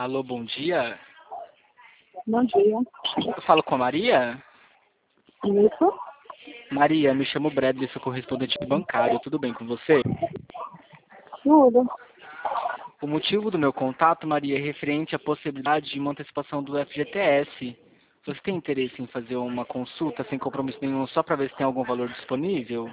Alô, bom dia. Bom dia. Eu falo com a Maria? Isso? Maria, me chamo Bradley, sou correspondente bancário. Tudo bem com você? Tudo. O motivo do meu contato, Maria, é referente à possibilidade de uma antecipação do FGTS. Você tem interesse em fazer uma consulta sem compromisso nenhum, só para ver se tem algum valor disponível?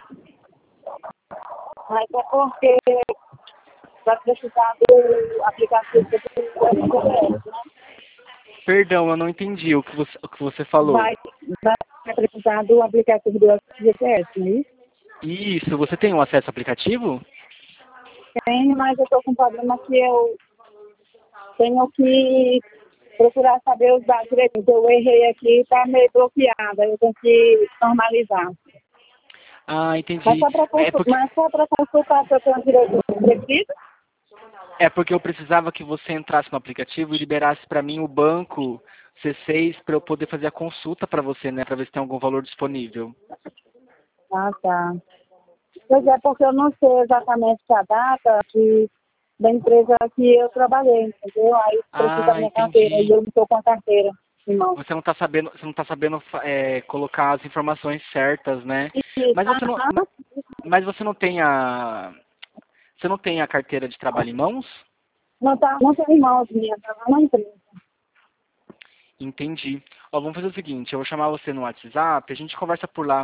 Mas é porque vai precisar do aplicativo do FGTS, né? Perdão, eu não entendi o que você falou. Vai precisar do aplicativo do FGTS, não é isso? Isso, você tem um acesso ao aplicativo? Tenho, mas eu estou com um problema que eu tenho que procurar saber os dados direitos. Eu errei aqui e está meio bloqueada. Eu tenho que normalizar. Ah, Mas entendi. só para consultar se eu tenho direito preciso? É porque eu precisava que você entrasse no aplicativo e liberasse para mim o banco C6 para eu poder fazer a consulta para você, né? Para ver se tem algum valor disponível. Ah, tá. Pois é, porque eu não sei exatamente a data da empresa que eu trabalhei, entendeu? Aí precisa da Ah, minha carteira e entendi. eu não estou com a carteira, irmão. Você não tá sabendo colocar as informações certas, né? E Mas você não, mas você não tem a carteira de trabalho em mãos? não tem irmãos minha, tá lá na empresa. Entendi. Ó, vamos fazer o seguinte, eu vou chamar você no WhatsApp, a gente conversa por lá.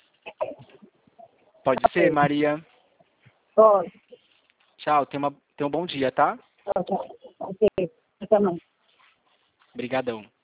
Pode ser, Maria? Pode, Tchau, tenha um bom dia, tá? pode, ok, eu também. Obrigadão.